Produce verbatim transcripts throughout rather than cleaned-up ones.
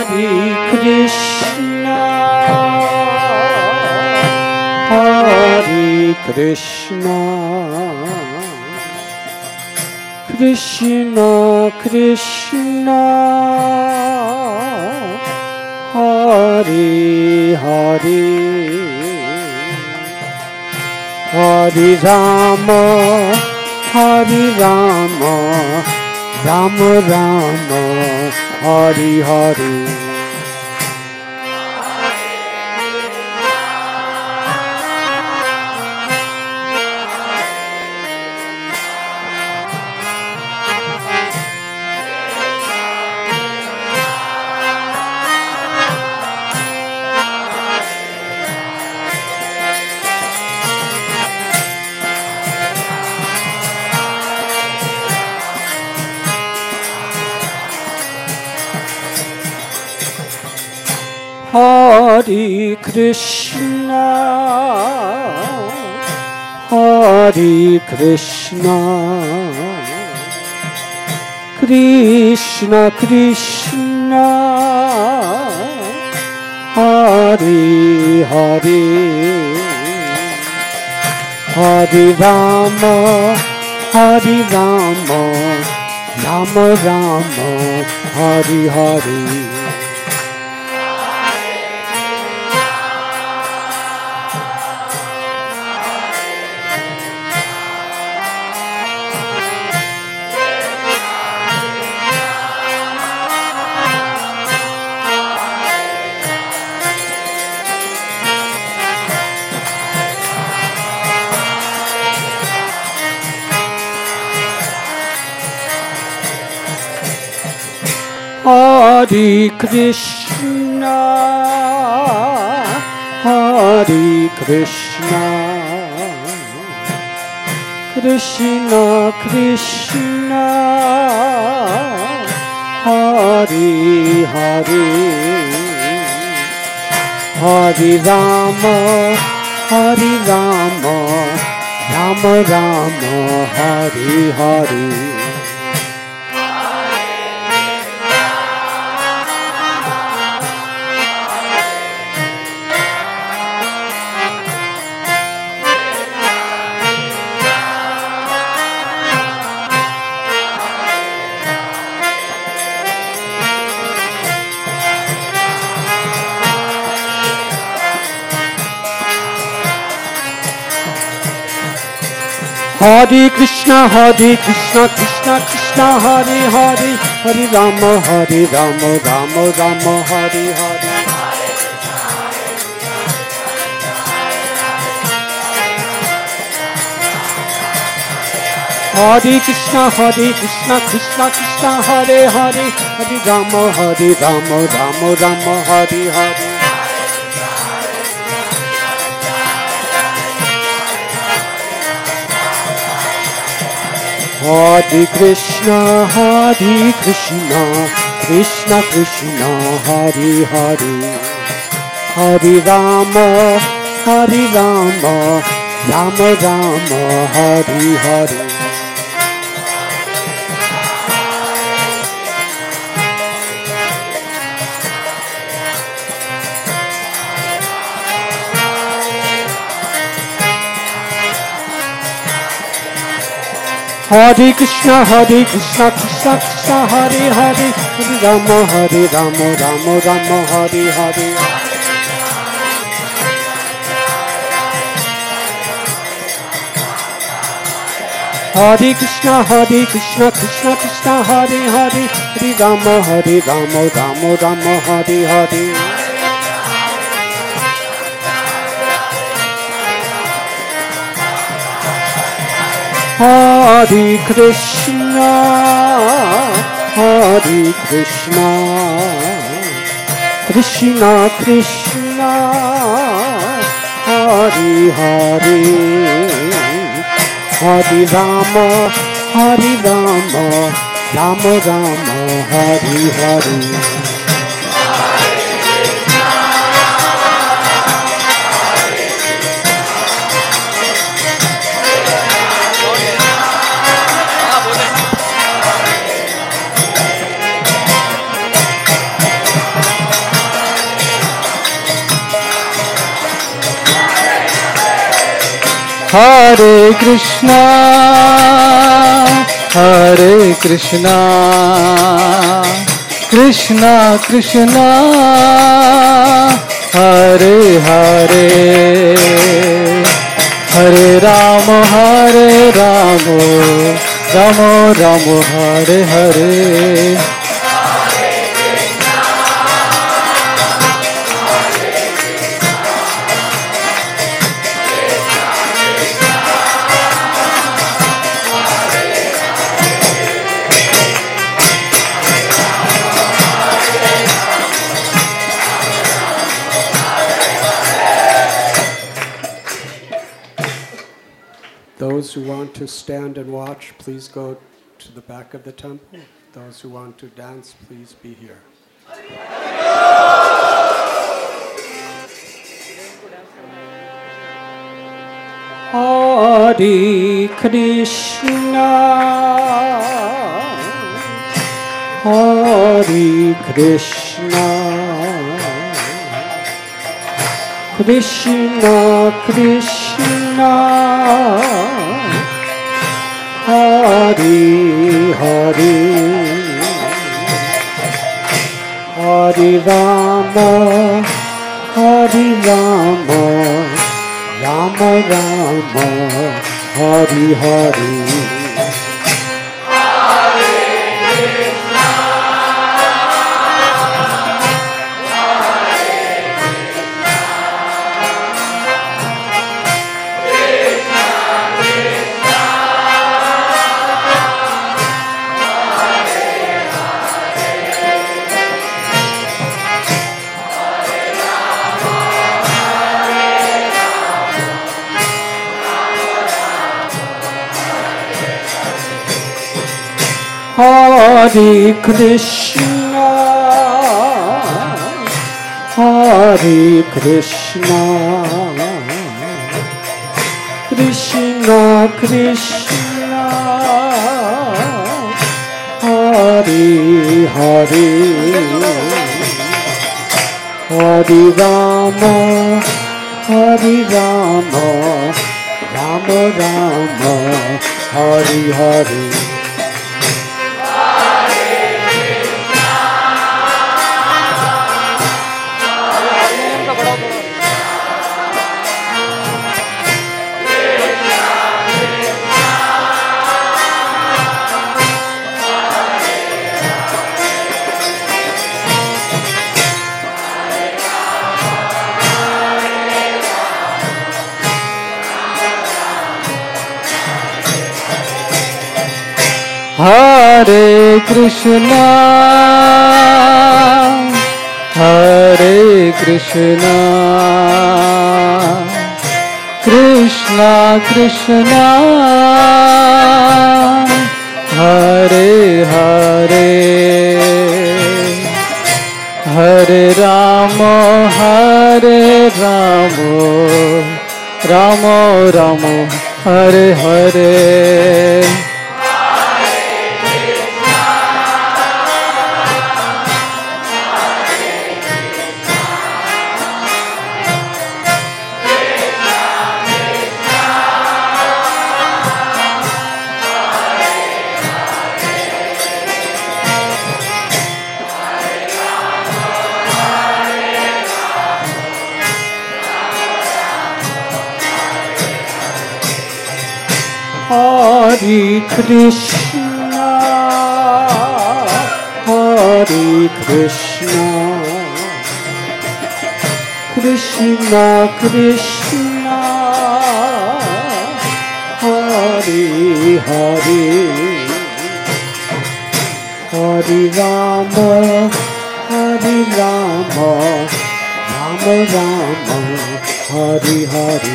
Hare Krishna, Hare Krishna, Krishna Krishna, Hare Hare, Hare Rama, Hare Rama, Rama Rama, Hare Hare. Hare Krishna, Hare Krishna, Krishna Krishna, Hare Hare, Hare Rama, Hare Rama, Rama Rama, Hare Hare. Hare Krishna, Hare Krishna, Krishna Krishna, Hare Hare, Hare Rama, Hare Rama, Rama Rama, Hare Hare. Hare Krishna, Hare Krishna, Krishna Krishna, Hare Hare, Hare Rama, Hare Rama, Rama Rama, Hare Hare. Hare Krishna, Hare Krishna, Krishna Krishna, Hare Hare, Hare Rama, Hare Rama, Rama Rama, Hare Hare. Hare Krishna, Hare Krishna, Krishna Krishna, Hare Hare, Hare Rama, Hare Rama, Rama Rama, Hare Hare. Hare Krishna, Hare Krishna, Krishna Krishna, Hare Hare, Hare Rama, Hare Rama, Rama Rama, Hare Hare. Hare Krishna, Hare Krishna, Krishna Krishna, Hare Hare, Hare Rama, Hare Rama, Rama Rama, Hare Hare. Hare Krishna, Hare Krishna, Krishna Krishna, Hare Hare, Hare Rama, Hare Rama, Rama Rama, Hare Hare. Hare Krishna, Hare Krishna, Krishna Krishna, Hare Hare, Hare Rama, Hare Rama, Rama Rama, Hare Hare. Those who want to stand and watch, please go to the back of the temple. Those who want to dance, please be here. Hare Krishna, Hare Krishna, Krishna Krishna, Hare Hare, Hare Rama, Hare Rama, Rama Rama, Hare Hare. Hare Krishna, Hare Krishna, Krishna Krishna, Hare Hare, Hare Rama, Hare Rama, Rama Rama, Hare Hare. Hare Krishna, Hare Krishna, Krishna Krishna, Hare Hare, Hare Rama, Hare Rama, Rama Rama, Hare Hare. Hare Krishna, Hare Krishna, Krishna Krishna, Hare Hare, Hare Rama, Hare Rama, Rama Rama, Hare Hare.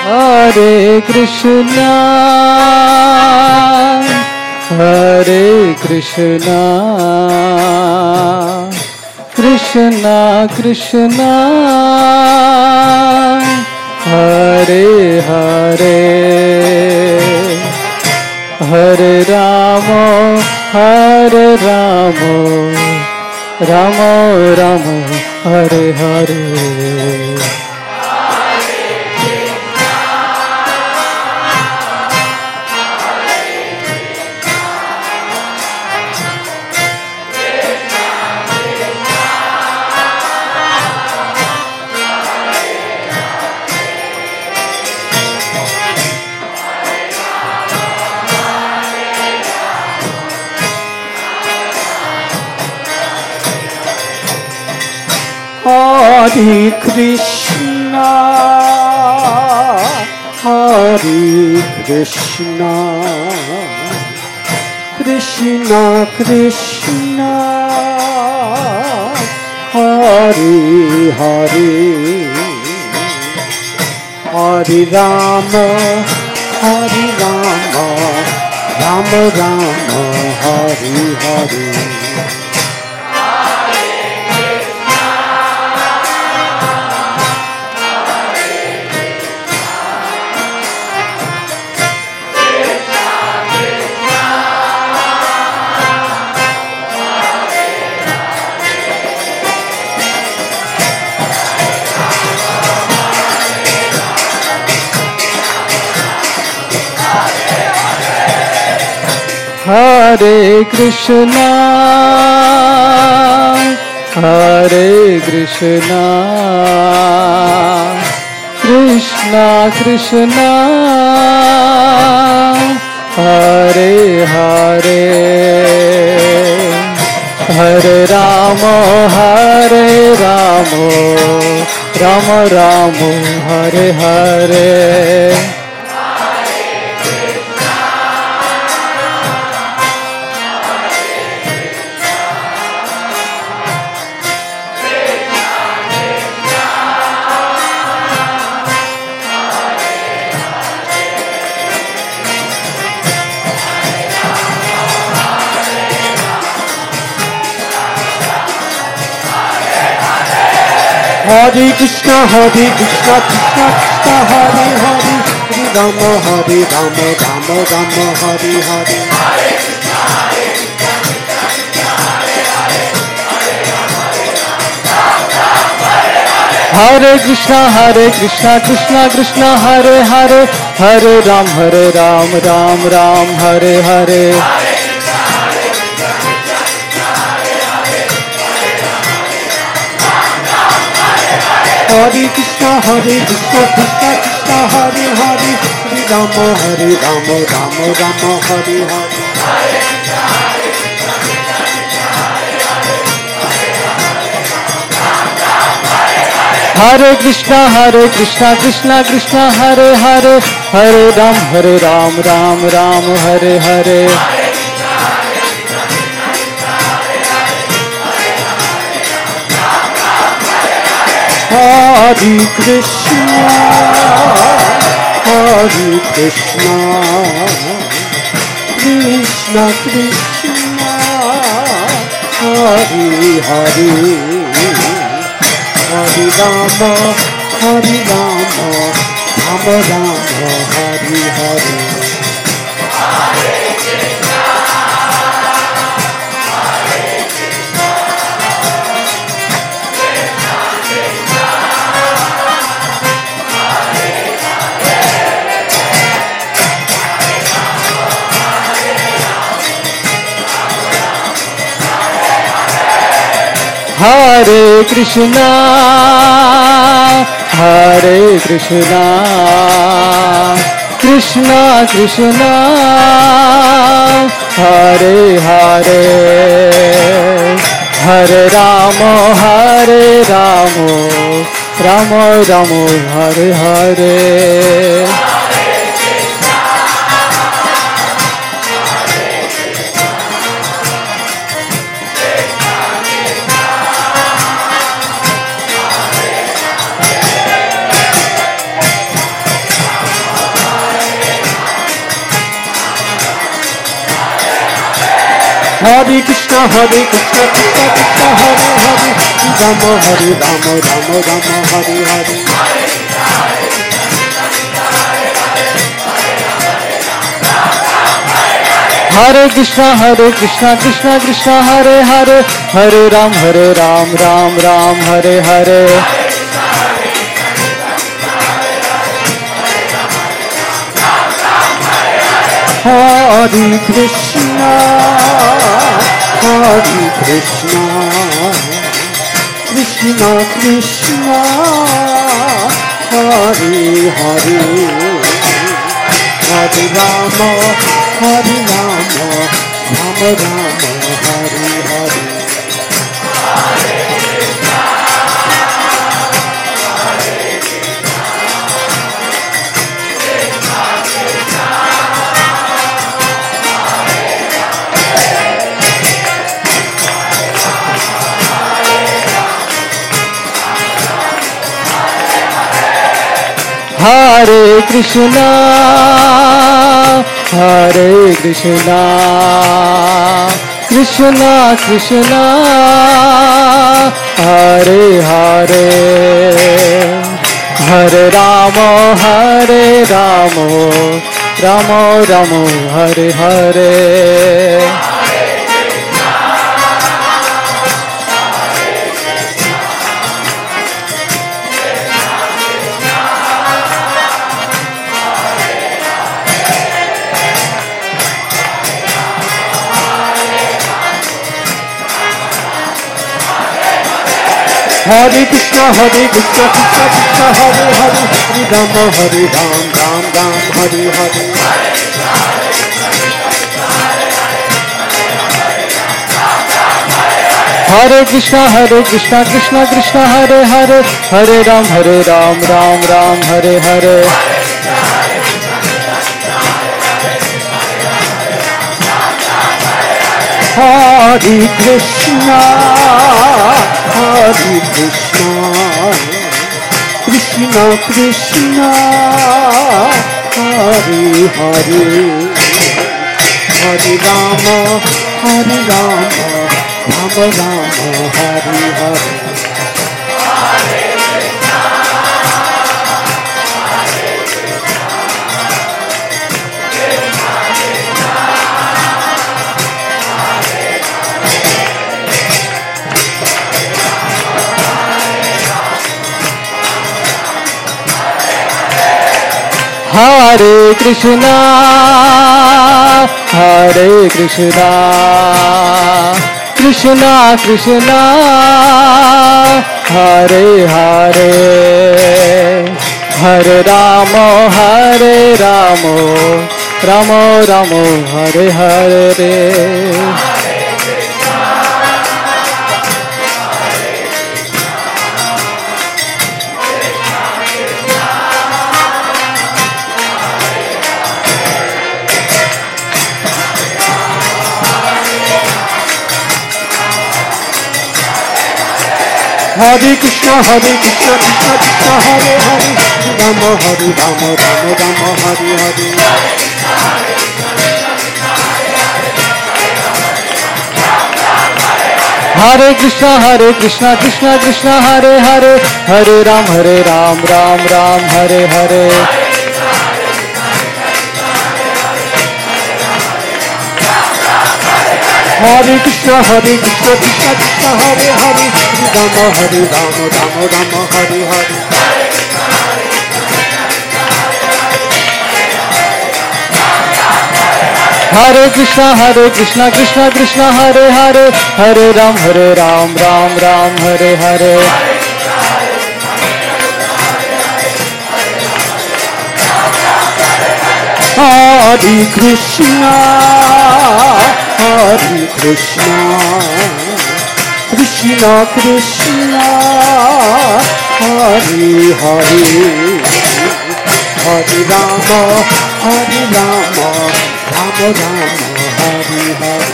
Hare Krishna, Hare Krishna, Krishna Krishna, Hare Hare, Hare Rama, Hare Rama, Rama Rama, Hare Hare. Hare Krishna, Hare Krishna, Krishna Krishna, Hare Hare, Hare Rama, Hare Rama, Rama Rama, Hare Hare. Hare Krishna, Hare Krishna, Krishna Krishna, Hare Hare, Hare Rama, Hare Rama, Rama Rama, Hare Hare. Hare Krishna, Hare Krishna, Krishna Krishna, Hare Hare, Hare Rama, Hare Rama, Rama Rama, Hare Hare. Hare Krishna, Hare Krishna, Krishna Krishna, Hare Hare, Hare Ram, Hare Ram, Ram Ram, Hare Hare. Hare Krishna, Hare Krishna, Krishna Krishna, Hare Hare, Hare Rama, Hare Rama, Rama Rama, Hare Hare. Hare Krishna, Hare Krishna, Krishna Krishna, Hare Hare, Hare Ram, Hare Ram, Ram Ram, Hare Hare. Hare Krishna, Hare Krishna, Krishna Krishna, Hare Hare, Hare Rama, Hare Rama, Rama Rama, Hare Hare. Hare Krishna, Hare Krishna, Krishna Krishna, Hare Hare, Hare Rama, Hare Rama, Rama Rama, Hare Hare. Hare Krishna, Hare Krishna, Krishna Krishna, Hare Hare, Rama Hare Rama, Rama Rama, Hare Hare. Hare Krishna, Hare Krishna, Krishna Krishna, Hare Hare, Hare Ram, Hare Ram, Ram Ram, Hare Hare. Hare Krishna, Hare Krishna, Krishna Krishna, Hare Hare, Hare Rama, Hare Rama, Rama Rama, Hare Hare. Hare Krishna, Hare Krishna, Krishna Krishna, Hare Hare, Hare Rama, Hare Rama, Rama Rama, Hare Hare. Hare Krishna, Hare Krishna, Krishna Krishna, Hare Hare, Hare Rama, Hare Ram, Ram Ram, Hare Hare. Hare Krishna, Hare Krishna, Krishna Krishna, Hare Hare, Hare Ram, Hare Ram, Ram Ram, Hare Hare. Hare Krishna, Hare Krishna, Krishna Krishna, Hare Hare, Hare Rama, Hare Rama, Rama Rama, Hare Hare. Hare Krishna, Hare Krishna, Krishna Krishna, Hare Hare, Hare Rama, Hare Rama, Rama Rama, Hare Hare. Hare Krishna, Hare Krishna, Krishna Krishna, Hare Hare, Rama Hare Rama, Rama Rama, Hare Hare. Hare Krishna, Hare Krishna, Krishna Krishna, Hare Hare, Hare Ram, Hare Ram, Ram Ram, Hare Hare. Hare Krishna, Hare Krishna, Krishna Krishna, Hare Hare, Rama Hare Rama, Rama Rama, Hare Hare. Hare Krishna, Hare Krishna, Krishna Krishna, Hare Hare, Hare Ram, Hare Ram, Ram Ram, Hare Hare. Hare Krishna, Hare Krishna, Krishna Krishna, Hare Hare, Hare Rama, Hare Rama, Rama Rama, Hare Hare.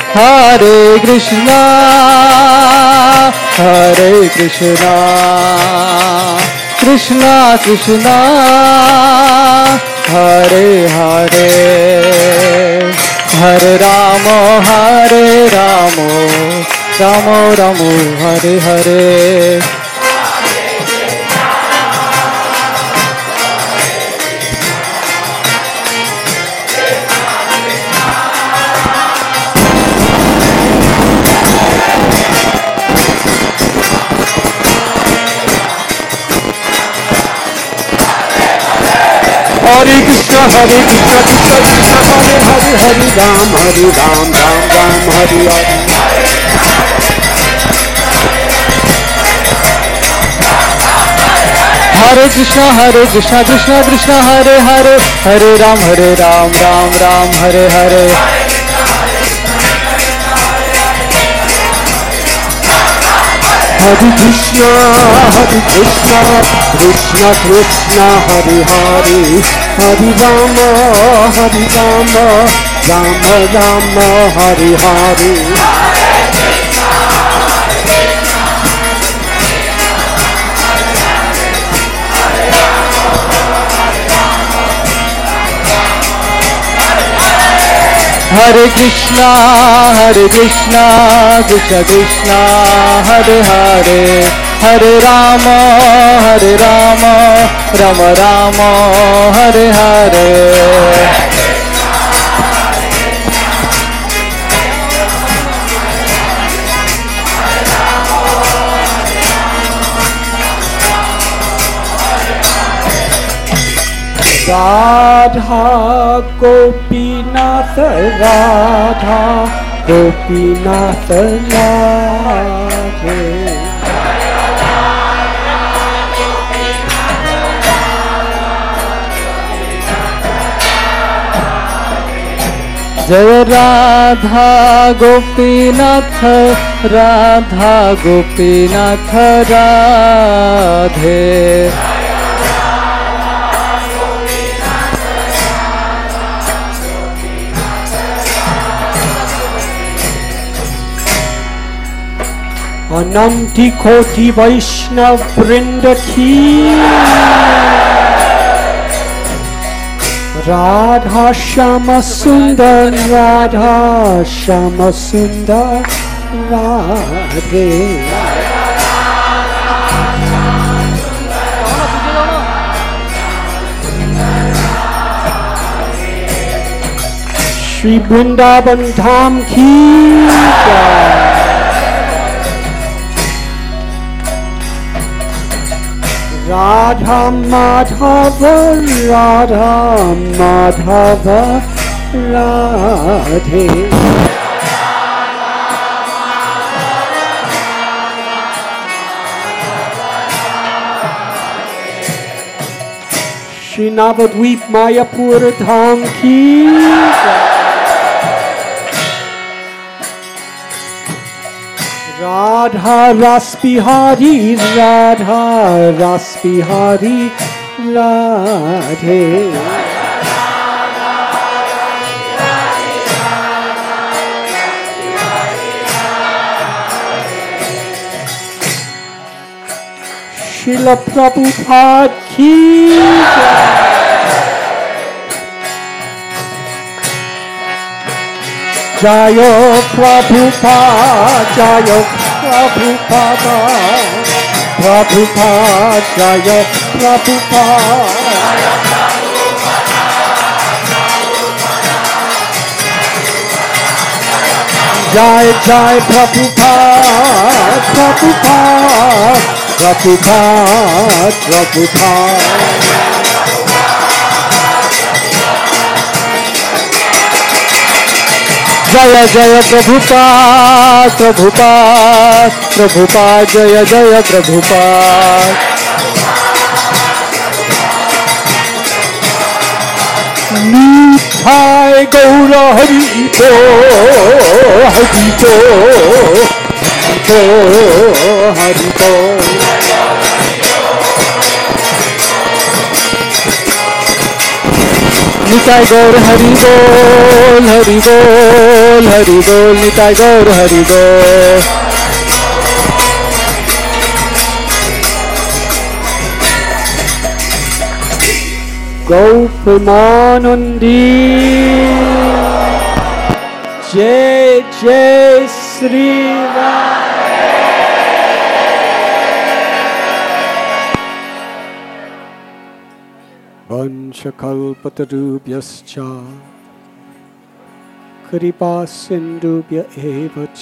Hare Krishna, Hare Krishna, Krishna Krishna, Hare Hare, Hare Rama, Hare Rama, Rama Rama, Hare Hare. Hare Krishna, Hare Krishna, Krishna Krishna, Hare Hare, Hare Ram, Hare Ram, Ram Ram, Hare Hare. Hare Krishna, Hare Krishna, Krishna Krishna, Hare Hare, Hare Ram, Hare Ram, Ram Ram, Hare Hare. Hare Krishna, Hare Krishna, Krishna Krishna, Hare Hare, Hare Rama, Hare Rama, Rama Rama, Hare Hare. Hare Krishna, Hare Krishna, Krishna Krishna, Hare Hare, Hare Rama, Hare Rama, Rama Rama, Hare Hare. Radha Gopinath, Radha Gopinath, Radhe. Jai Radha Gopinath, Radha Gopinath, Radhe. Ananti Koti Vaishnav Vrinda ki Radha Shama Sundar, Radha Shama Sundar, Radhe. Shri Vrindavan Dham ki jai. Radha Madhava, Radha Madhava, Radhe. Shri Navadvip Mayapur Dham ki jai. Radha Ras Bihari, Radha Ras Bihari, Radhe. Srila Prabhupada ki jai. Jayo Prabhupada, Jayo Prabhupada, Prabhupada, Jayo Prabhupada. Jai Jai Prabhupada, Prabhupada, Prabhupada, Prabhupada. Jaya Jaya Prabhupada, Prabhupada, Prabhupada, Jaya Jaya Prabhupada. Nitai Gaura Hari Bo, Hari Bo, Hari Bo, Hari Bo. Nitai गौर हरि बोल, हरि बोल, हरि बोल, निताय गौर हरि बोल। गौ प्रेमानंदी जय जय श्री राम। वंशकल्पतरुभ्यश्च कृपा सिन्धुभ्य एव च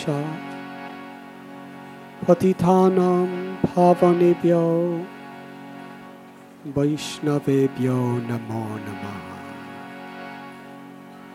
पतितानां पावनेभ्यो वैष्णवेभ्यो नमो नमः।